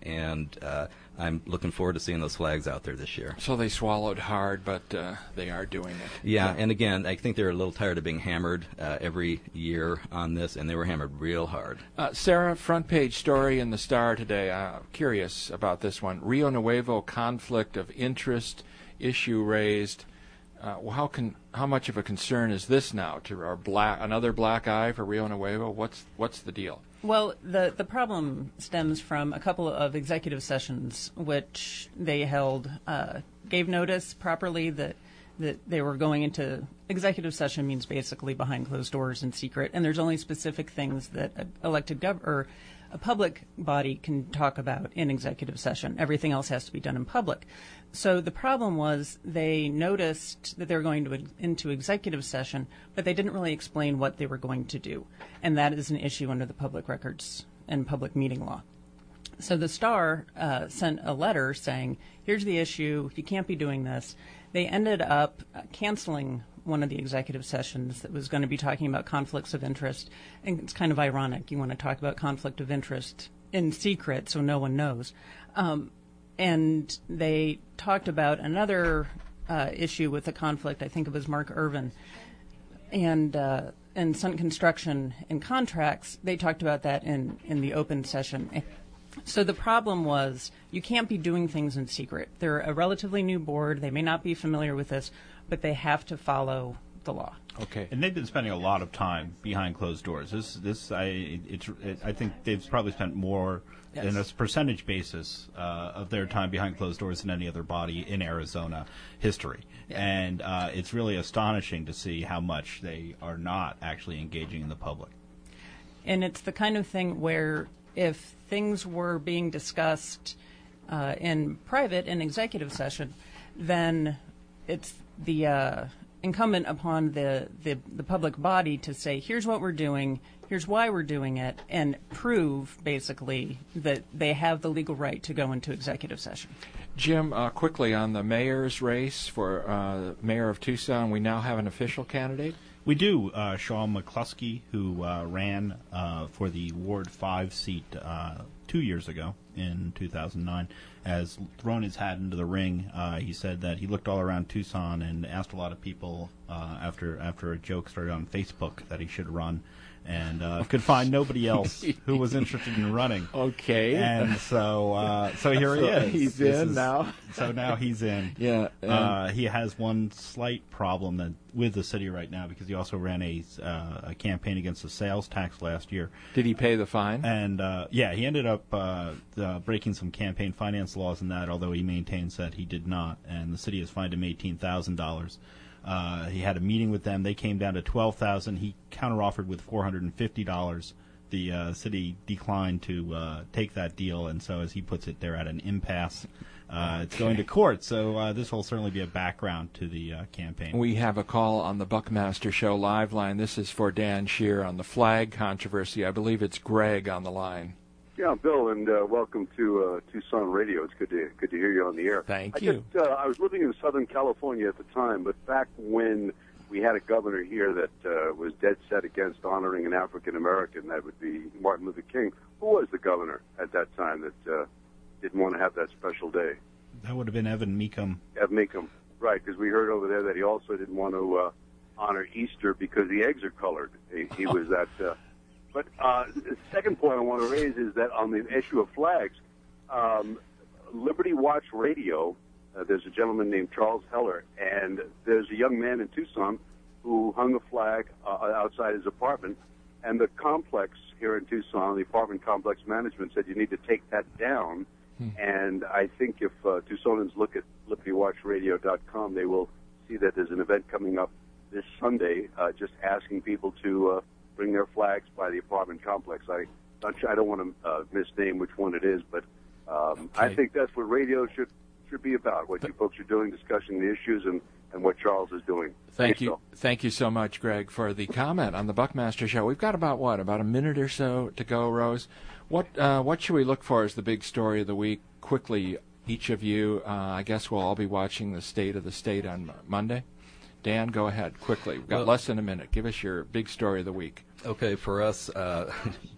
and uh, I'm looking forward to seeing those flags out there this year. So they swallowed hard, but uh, they are doing it. Yeah, and again, I think they're a little tired of being hammered uh, every year on this, and they were hammered real hard. Uh, Sarah, front page story in the Star today. I'm curious about this one. Rio Nuevo conflict of interest issue raised. Uh, well, how can how much of a concern is this now to our black another black eye for Rio Nuevo? What's what's the deal? Well, the, the problem stems from a couple of executive sessions which they held, uh, gave notice properly that that they were going into executive session means basically behind closed doors and secret, and there's only specific things that an elected gov- or a public body can talk about in executive session. Everything else has to be done in public. So the problem was they noticed that they were going to into executive session, but they didn't really explain what they were going to do, and that is an issue under the Public Records and Public Meeting Law. So the Star uh, sent a letter saying, here's the issue, you can't be doing this. They ended up uh, canceling one of the executive sessions that was going to be talking about conflicts of interest, and it's kind of ironic. You want to talk about conflict of interest in secret so no one knows. Um, and they talked about another uh, issue with the conflict. I think it was Mark Irvin. And uh, in Sun Construction and Contracts, they talked about that in, in the open session. So the problem was you can't be doing things in secret. They're a relatively new board. They may not be familiar with this, but they have to follow the law. Okay. And they've been spending a lot of time behind closed doors. This, this, I, it's, it, I think they've probably spent more, yes, in a percentage basis uh, of their time behind closed doors than any other body in Arizona history. Yeah. And uh, it's really astonishing to see how much they are not actually engaging in the public. And it's the kind of thing where if things were being discussed uh, in private, in executive session, then it's the uh, incumbent upon the, the, the public body to say, here's what we're doing, here's why we're doing it, and prove, basically, that they have the legal right to go into executive session. Jim, uh, quickly on the mayor's race for uh, mayor of Tucson, we now have an official candidate? We do. Uh, Sean McCluskey, who uh, ran uh, for the Ward five seat uh, two years ago in two thousand nine, has thrown his hat into the ring. Uh, he said that he looked all around Tucson and asked a lot of people uh, after after a joke started on Facebook that he should run, and uh, could find nobody else who was interested in running. Okay. And so uh, so here he so is. He's this in is, now. So now he's in. Yeah. Uh, he has one slight problem that, with the city right now, because he also ran a, uh, a campaign against the sales tax last year. Did he pay the fine? And uh, yeah, he ended up uh, uh, breaking some campaign finance laws in that, although he maintains that he did not. And the city has fined him eighteen thousand dollars. Uh, he had a meeting with them. They came down to twelve thousand dollars. He counteroffered with four hundred fifty dollars. The uh, city declined to uh, take that deal, and so, as he puts it, they're at an impasse. Uh, it's going to court, so uh, this will certainly be a background to the uh, campaign. We have a call on the Buckmaster Show live line. This is for Dan Scheer on the flag controversy. I believe it's Greg on the line. Yeah, Bill, and uh, welcome to uh, Tucson Radio. It's good to good to hear you on the air. Thank I you. Just, uh, I was living in Southern California at the time, but back when we had a governor here that uh, was dead set against honoring an African American, that would be Martin Luther King. Who was the governor at that time that uh, didn't want to have that special day? That would have been Evan Mecham. Evan Mecham, right, because we heard over there that he also didn't want to uh, honor Easter because the eggs are colored. He, he was that... Uh, But uh, the second point I want to raise is that on the issue of flags, um, Liberty Watch Radio, uh, there's a gentleman named Charles Heller, and there's a young man in Tucson who hung a flag uh, outside his apartment, and the complex here in Tucson, the apartment complex management, said you need to take that down. Hmm. And I think if uh, Tucsonans look at liberty watch radio dot com, they will see that there's an event coming up this Sunday uh, just asking people to... Uh, bring their flags by the apartment complex. I, not sure, I don't want to uh, misname which one it is, but um, okay. I think that's what radio should should be about. What you folks are doing, discussing the issues, and, and what Charles is doing. Thank you, thank you so much, Greg, for the comment on the Buckmaster Show. We've got about what, about a minute or so to go, Rose. What uh, what should we look for as the big story of the week? Quickly, each of you. Uh, I guess we'll all be watching the State of the State on Monday. Dan, go ahead, quickly. We've got well, less than a minute. Give us your big story of the week. Okay, for us, uh,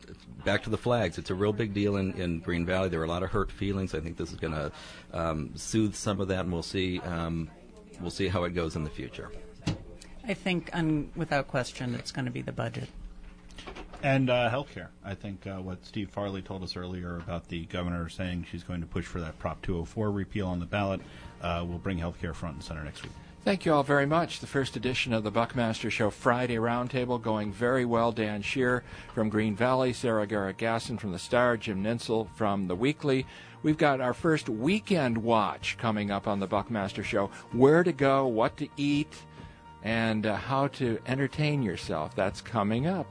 back to the flags. It's a real big deal in, in Green Valley. There were a lot of hurt feelings. I think this is going to um, soothe some of that, and we'll see. Um, we'll see how it goes in the future. I think, um, without question, it's going to be the budget. And uh, healthcare. I think uh, what Steve Farley told us earlier about the governor saying she's going to push for that Prop two oh four repeal on the ballot uh, will bring healthcare front and center next week. Thank you all very much. The first edition of the Buckmaster Show Friday Roundtable going very well. Dan Shear from Green Valley, Sarah Garrett-Gasson from the Star, Jim Ninsel from the Weekly. We've got our first weekend watch coming up on the Buckmaster Show. Where to go, what to eat, and uh, how to entertain yourself. That's coming up.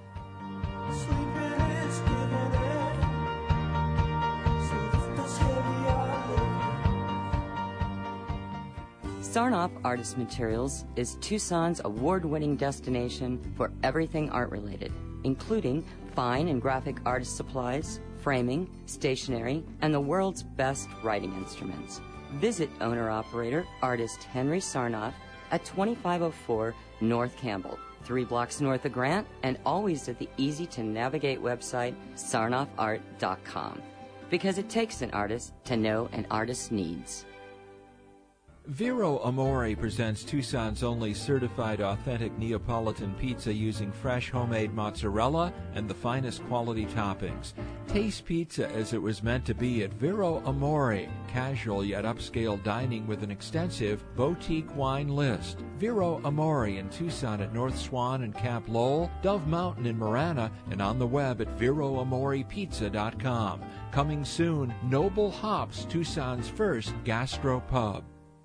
Sarnoff Artist Materials is Tucson's award-winning destination for everything art-related, including fine and graphic artist supplies, framing, stationery, and the world's best writing instruments. Visit owner-operator artist Henry Sarnoff at twenty-five oh four North Campbell, three blocks north of Grant, and always at the easy-to-navigate website sarnoff art dot com. Because it takes an artist to know an artist's needs. Vero Amore presents Tucson's only certified authentic Neapolitan pizza using fresh homemade mozzarella and the finest quality toppings. Taste pizza as it was meant to be at Vero Amore, casual yet upscale dining with an extensive boutique wine list. Vero Amore in Tucson at North Swan and Camp Lowell, Dove Mountain in Marana, and on the web at vero amore pizza dot com. Coming soon, Noble Hops, Tucson's first gastro pub.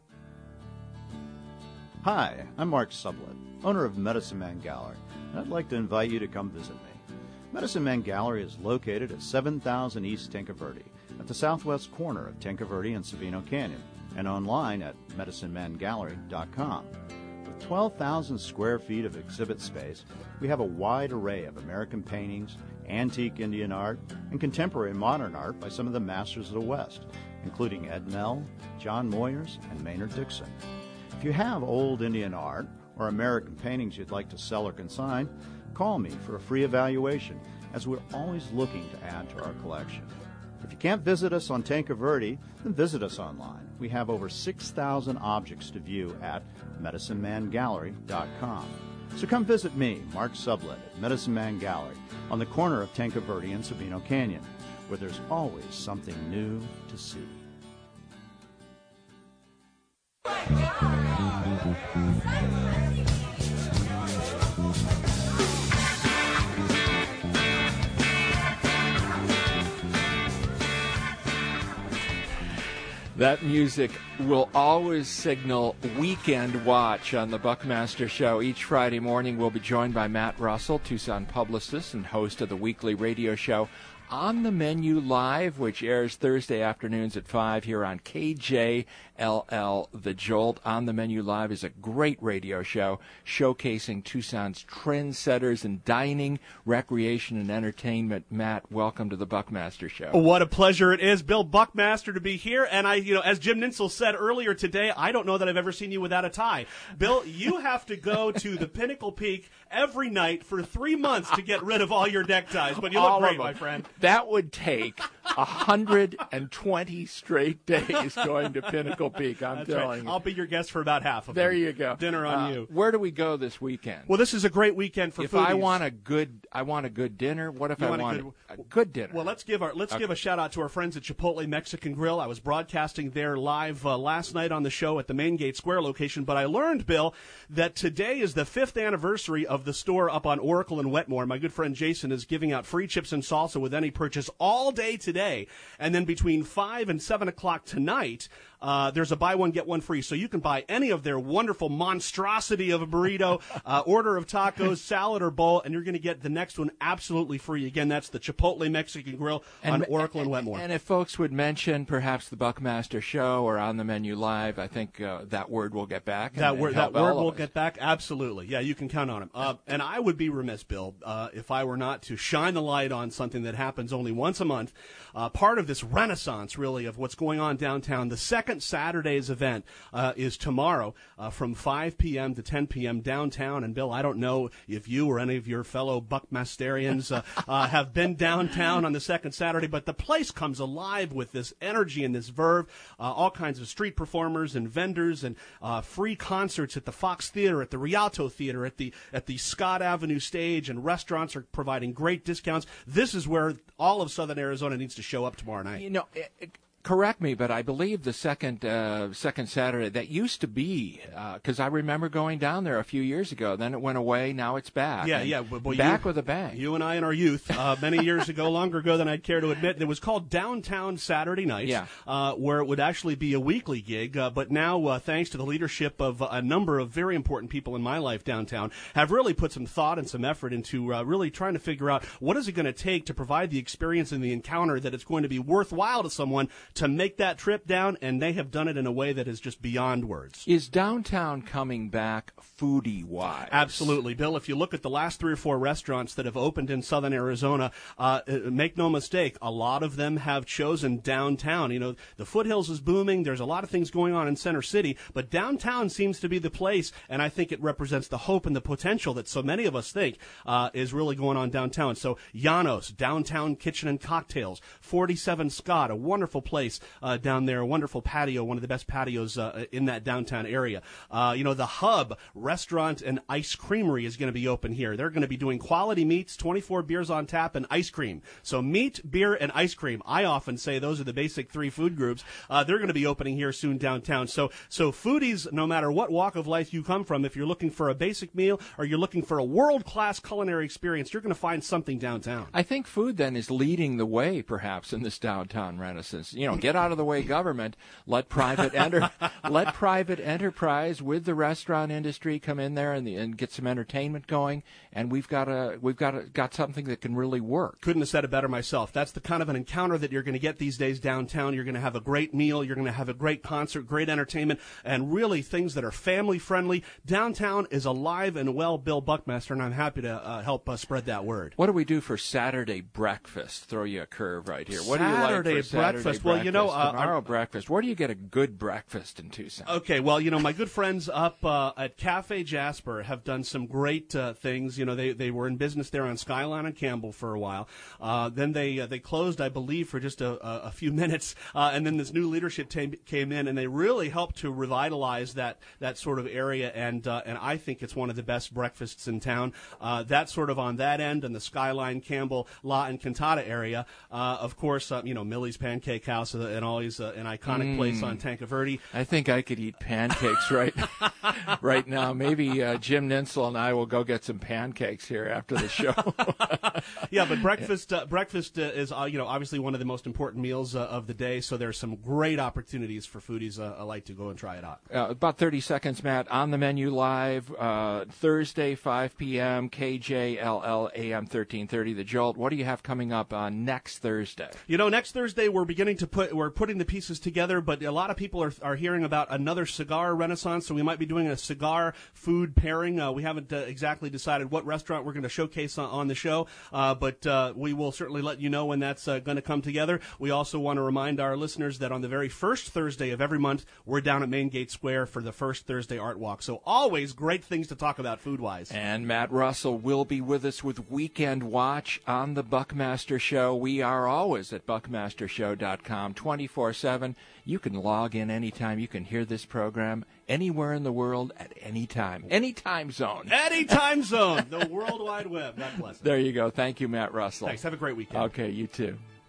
Hi, I'm Mark Sublett, owner of Medicine Man Gallery, and I'd like to invite you to come visit me. Medicine Man Gallery is located at seven thousand East Tinca Verde, at the southwest corner of Tinca Verde and Sabino Canyon, and online at medicine man gallery dot com. With twelve thousand square feet of exhibit space, we have a wide array of American paintings, antique Indian art, and contemporary modern art by some of the masters of the West, including Ed Mell, John Moyers, and Maynard Dixon. If you have old Indian art or American paintings you'd like to sell or consign, call me for a free evaluation, as we're always looking to add to our collection. If you can't visit us on Tinca Verde, then visit us online. We have over six thousand objects to view at medicine man gallery dot com. So come visit me, Mark Sublett, at Medicine Man Gallery on the corner of Tinca Verde and Sabino Canyon, where there's always something new to see. That music will always signal weekend watch on the Buckmaster Show. Each Friday morning, we'll be joined by Matt Russell, Tucson publicist and host of the weekly radio show On the Menu Live, which airs Thursday afternoons at five here on K J L L. The Jolt. On the Menu Live is a great radio show showcasing Tucson's trendsetters in dining, recreation, and entertainment. Matt, welcome to the Buckmaster Show. What a pleasure it is, Bill Buckmaster, to be here. And I, you know, as Jim Ninsel said earlier today, I don't know that I've ever seen you without a tie. Bill, you have to go to the Pinnacle Peak every night for three months to get rid of all your neckties. But you look All great, of them. my friend. That would take one hundred twenty straight days going to Pinnacle Peak, I'm That's telling right. you. I'll be your guest for about half of There them. you go. Dinner on Uh, you. Where do we go this weekend? Well, this is a great weekend for if foodies. I want a good, I want a good dinner. What if You I want a want good- a, a good dinner? Well, let's give our let's Okay. give a shout out to our friends at Chipotle Mexican Grill. I was broadcasting there live uh, last night on the show at the Main Gate Square location, but I learned, Bill, that today is the fifth anniversary of the store up on Oracle and Wetmore. My good friend Jason is giving out free chips and salsa with any purchase all day today, and then between five and seven o'clock tonight. Uh, there's a buy one, get one free. So you can buy any of their wonderful monstrosity of a burrito, uh, order of tacos, salad, or bowl, and you're going to get the next one absolutely free. Again, that's the Chipotle Mexican Grill on Oracle and Wetmore. And if folks would mention perhaps the Buckmaster Show or On the Menu Live, I think uh, that word will get back. and- That and word, help that word all of will us. get back. Absolutely. Yeah, you can count on him. Uh, and I would be remiss, Bill, uh, if I were not to shine the light on something that happens only once a month. uh, part of this renaissance, really, of what's going on downtown. The second Saturday's event uh, is tomorrow uh, from five p.m. to ten p.m. downtown. And, Bill, I don't know if you or any of your fellow Buckmasterians uh, uh, have been downtown on the second Saturday, but the place comes alive with this energy and this verve, uh, all kinds of street performers and vendors and uh, free concerts at the Fox Theater, at the Rialto Theater, at the at the Scott Avenue stage, and restaurants are providing great discounts. This is where all of Southern Arizona needs to show up tomorrow night. You know, it, it, correct me, but I believe the second uh, second Saturday, that used to be, because uh, I remember going down there a few years ago. Then it went away. Now it's back. Yeah, and yeah. Well, back you, with a bang. You and I in our youth, uh, many years ago, longer ago than I'd care to admit, it was called Downtown Saturday Nights, yeah. uh, where it would actually be a weekly gig. Uh, but now, uh, thanks to the leadership of a number of very important people in my life downtown, have really put some thought and some effort into uh, really trying to figure out what is it going to take to provide the experience and the encounter that it's going to be worthwhile to someone to make that trip down, and they have done it in a way that is just beyond words. Is downtown coming back foodie-wise? Absolutely, Bill. If you look at the last three or four restaurants that have opened in Southern Arizona, uh, make no mistake, a lot of them have chosen downtown. You know, the Foothills is booming. There's a lot of things going on in Center City, but downtown seems to be the place, and I think it represents the hope and the potential that so many of us think uh, is really going on downtown. So Llanos, Downtown Kitchen and Cocktails, forty-seven Scott, a wonderful place uh, down there, a wonderful patio, one of the best patios uh, in that downtown area. Uh, you know, the Hub Restaurant and Ice Creamery is going to be open here. They're going to be doing quality meats, twenty-four beers on tap, and ice cream. So meat, beer, and ice cream. I often say those are the basic three food groups. Uh, they're going to be opening here soon downtown. So, so foodies, no matter what walk of life you come from, if you're looking for a basic meal or you're looking for a world-class culinary experience, you're going to find something downtown. I think food then is leading the way, perhaps, in this downtown renaissance. You know, get out of the way, government. Let private enter, let private enterprise with the restaurant industry come in there and, the, and get some entertainment going. And we've got a we've got a, got something that can really work. Couldn't have said it better myself. That's the kind of an encounter that you're going to get these days downtown. You're going to have a great meal. You're going to have a great concert, great entertainment, and really things that are family friendly. Downtown is alive and well, Bill Buckmaster, and I'm happy to uh, help uh, spread that word. What do we do for Saturday breakfast? Throw you a curve right here. What Saturday do you like for breakfast? Saturday breakfast? Well, you know, uh, tomorrow our, breakfast. Where do you get a good breakfast in Tucson? Okay, well, you know, my good friends up uh, at Cafe Jasper have done some great uh, things. You know, they they were in business there on Skyline and Campbell for a while. Uh, then they uh, they closed, I believe, for just a, a, a few minutes, uh, and then this new leadership t- came in, and they really helped to revitalize that that sort of area. And uh, and I think it's one of the best breakfasts in town. Uh, that's sort of on that end, and the Skyline, Campbell, La and Cantata area. Uh, of course, uh, you know, Millie's Pancake House, uh, and always uh, an iconic mm. place on Tanque Verde. I think I could eat pancakes right right now. Maybe uh, Jim Ninsel and I will go get some pancakes here after the show. Yeah, but breakfast uh, breakfast uh, is uh, you know obviously one of the most important meals uh, of the day. So there's some great opportunities for foodies uh, alike to go and try it out. Uh, about thirty seconds, Matt. On the Menu Live, uh, Thursday, five p.m. K J L L A M thirteen thirty. The Jolt. What do you have coming up uh, next Thursday? You know, next Thursday we're beginning to put we're putting the pieces together, but a lot of people are are hearing about another cigar renaissance. So we might be doing a cigar food pairing. Uh, we haven't uh, exactly decided what restaurant we're going to showcase on, on the show, uh, but uh, we will certainly let you know when that's uh, going to come together. We also want to remind our listeners that on the very first Thursday of every month, we're down at Main Gate Square for the first Thursday Art Walk. So always great things to talk about food-wise. And Matt Russell will be with us with Weekend Watch on the Buckmaster Show. We are always at buckmaster show dot com twenty-four seven. You can log in anytime. You can hear this program anywhere in the world at any time. Any time zone. Any time zone. The World Wide Web. God bless it. There you go. Thank you, Matt Russell. Thanks. Have a great weekend. Okay, you too.